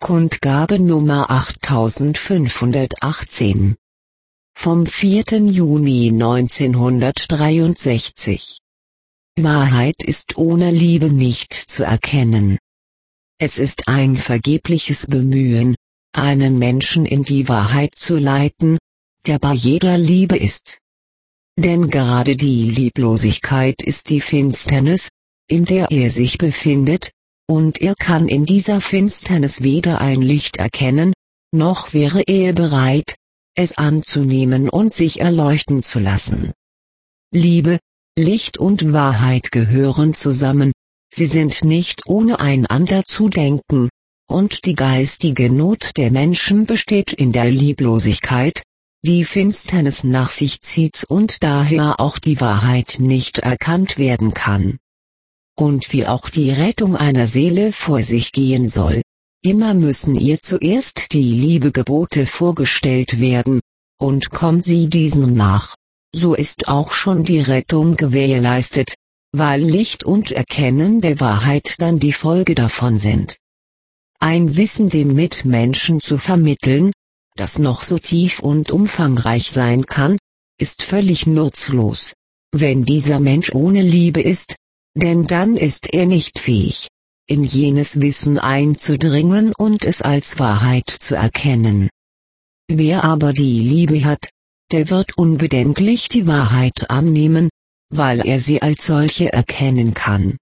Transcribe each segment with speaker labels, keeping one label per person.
Speaker 1: Kundgabe Nummer 8518 vom 4. Juni 1963. Wahrheit ist ohne Liebe nicht zu erkennen. Es ist ein vergebliches Bemühen, einen Menschen in die Wahrheit zu leiten, der bei jeder Liebe ist. Denn gerade die Lieblosigkeit ist die Finsternis, in der er sich befindet, und er kann in dieser Finsternis weder ein Licht erkennen, noch wäre er bereit, es anzunehmen und sich erleuchten zu lassen. Liebe, Licht und Wahrheit gehören zusammen, sie sind nicht ohne einander zu denken, und die geistige Not der Menschen besteht in der Lieblosigkeit, die Finsternis nach sich zieht und daher auch die Wahrheit nicht erkannt werden kann. Und wie auch die Rettung einer Seele vor sich gehen soll, immer müssen ihr zuerst die Liebegebote vorgestellt werden, und kommt sie diesen nach, so ist auch schon die Rettung gewährleistet, weil Licht und Erkennen der Wahrheit dann die Folge davon sind. Ein Wissen dem Mitmenschen zu vermitteln, das noch so tief und umfangreich sein kann, ist völlig nutzlos, wenn dieser Mensch ohne Liebe ist, denn dann ist er nicht fähig, in jenes Wissen einzudringen und es als Wahrheit zu erkennen. Wer aber die Liebe hat, der wird unbedenklich die Wahrheit annehmen, weil er sie als solche erkennen kann.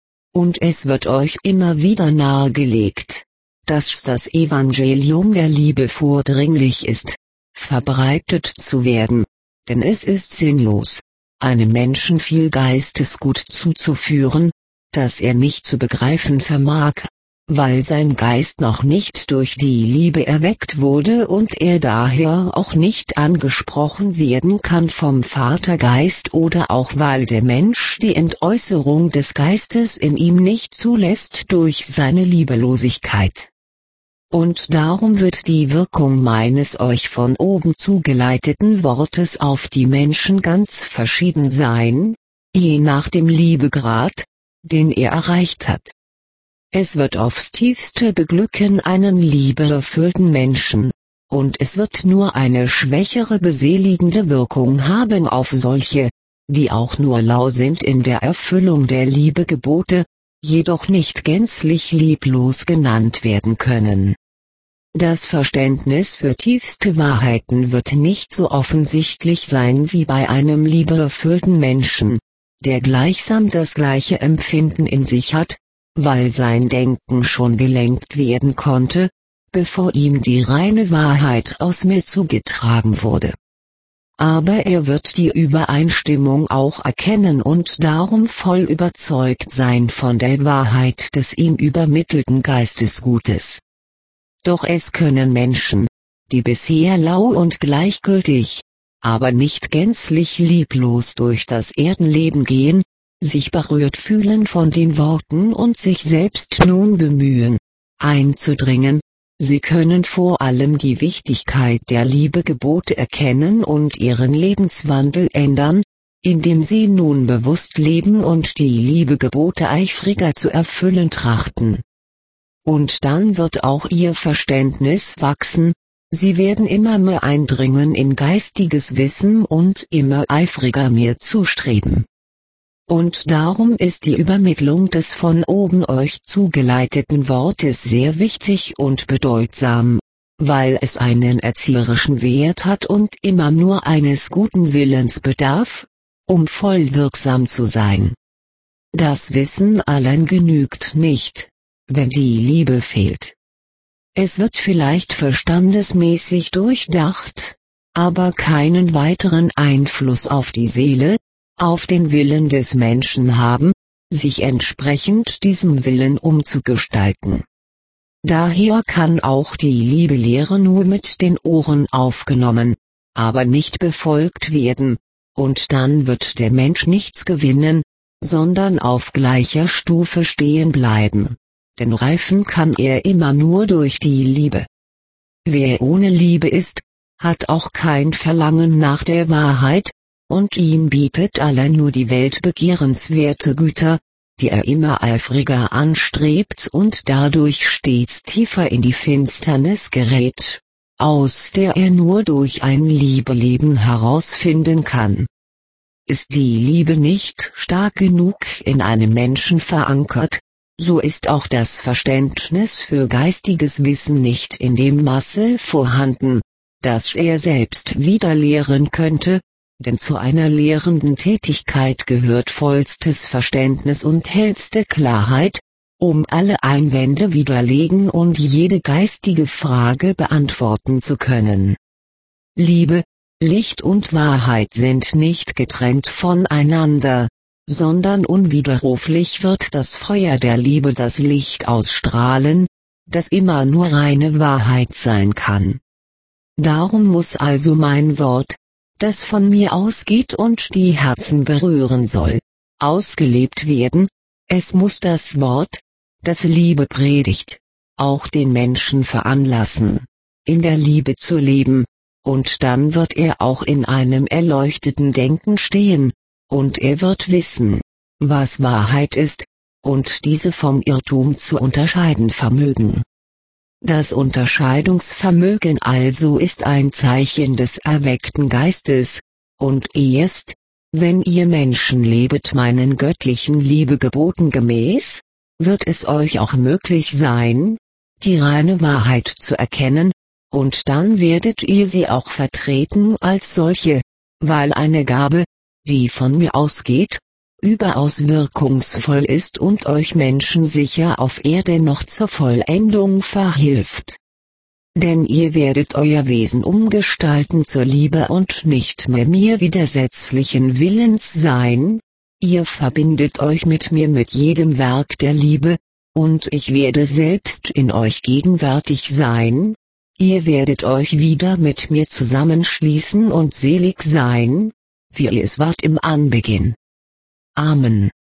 Speaker 1: Und es wird euch immer wieder nahegelegt, dass das Evangelium der Liebe vordringlich ist, verbreitet zu werden, denn es ist sinnlos, einem Menschen viel Geistesgut zuzuführen, das er nicht zu begreifen vermag, weil sein Geist noch nicht durch die Liebe erweckt wurde und er daher auch nicht angesprochen werden kann vom Vatergeist oder auch weil der Mensch die Entäußerung des Geistes in ihm nicht zulässt durch seine Liebelosigkeit. Und darum wird die Wirkung meines euch von oben zugeleiteten Wortes auf die Menschen ganz verschieden sein, je nach dem Liebegrad, den er erreicht hat. Es wird aufs tiefste beglücken einen liebeerfüllten Menschen, und es wird nur eine schwächere beseligende Wirkung haben auf solche, die auch nur lau sind in der Erfüllung der Liebegebote, jedoch nicht gänzlich lieblos genannt werden können. Das Verständnis für tiefste Wahrheiten wird nicht so offensichtlich sein wie bei einem liebeerfüllten Menschen, der gleichsam das gleiche Empfinden in sich hat, weil sein Denken schon gelenkt werden konnte, bevor ihm die reine Wahrheit aus mir zugetragen wurde. Aber er wird die Übereinstimmung auch erkennen und darum voll überzeugt sein von der Wahrheit des ihm übermittelten Geistesgutes. Doch es können Menschen, die bisher lau und gleichgültig, aber nicht gänzlich lieblos durch das Erdenleben gehen, sich berührt fühlen von den Worten und sich selbst nun bemühen, einzudringen. Sie können vor allem die Wichtigkeit der Liebegebote erkennen und ihren Lebenswandel ändern, indem sie nun bewusst leben und die Liebegebote eifriger zu erfüllen trachten. Und dann wird auch ihr Verständnis wachsen, sie werden immer mehr eindringen in geistiges Wissen und immer eifriger mehr zustreben. Und darum ist die Übermittlung des von oben euch zugeleiteten Wortes sehr wichtig und bedeutsam, weil es einen erzieherischen Wert hat und immer nur eines guten Willens bedarf, um voll wirksam zu sein. Das Wissen allein genügt nicht, wenn die Liebe fehlt. Es wird vielleicht verstandesmäßig durchdacht, aber keinen weiteren Einfluss auf die Seele, auf den Willen des Menschen haben, sich entsprechend diesem Willen umzugestalten. Daher kann auch die Liebelehre nur mit den Ohren aufgenommen, aber nicht befolgt werden, und dann wird der Mensch nichts gewinnen, sondern auf gleicher Stufe stehen bleiben, denn reifen kann er immer nur durch die Liebe. Wer ohne Liebe ist, hat auch kein Verlangen nach der Wahrheit, und ihm bietet allein nur die Welt begehrenswerte Güter, die er immer eifriger anstrebt und dadurch stets tiefer in die Finsternis gerät, aus der er nur durch ein Liebeleben herausfinden kann. Ist die Liebe nicht stark genug in einem Menschen verankert, so ist auch das Verständnis für geistiges Wissen nicht in dem Maße vorhanden, dass er selbst wieder lehren könnte, denn zu einer lehrenden Tätigkeit gehört vollstes Verständnis und hellste Klarheit, um alle Einwände widerlegen und jede geistige Frage beantworten zu können. Liebe, Licht und Wahrheit sind nicht getrennt voneinander, sondern unwiderruflich wird das Feuer der Liebe das Licht ausstrahlen, das immer nur reine Wahrheit sein kann. Darum muss also mein Wort, das von mir ausgeht und die Herzen berühren soll, ausgelebt werden, es muss das Wort, das Liebe predigt, auch den Menschen veranlassen, in der Liebe zu leben, und dann wird er auch in einem erleuchteten Denken stehen, und er wird wissen, was Wahrheit ist, und diese vom Irrtum zu unterscheiden vermögen. Das Unterscheidungsvermögen also ist ein Zeichen des erweckten Geistes, und erst, wenn ihr Menschen lebet meinen göttlichen Liebegeboten gemäß, wird es euch auch möglich sein, die reine Wahrheit zu erkennen, und dann werdet ihr sie auch vertreten als solche, weil eine Gabe, die von mir ausgeht, überaus wirkungsvoll ist und euch Menschen sicher auf Erde noch zur Vollendung verhilft. Denn ihr werdet euer Wesen umgestalten zur Liebe und nicht mehr mir widersetzlichen Willens sein, ihr verbindet euch mit mir mit jedem Werk der Liebe, und ich werde selbst in euch gegenwärtig sein, ihr werdet euch wieder mit mir zusammenschließen und selig sein, wie ihr es wart im Anbeginn. Amen.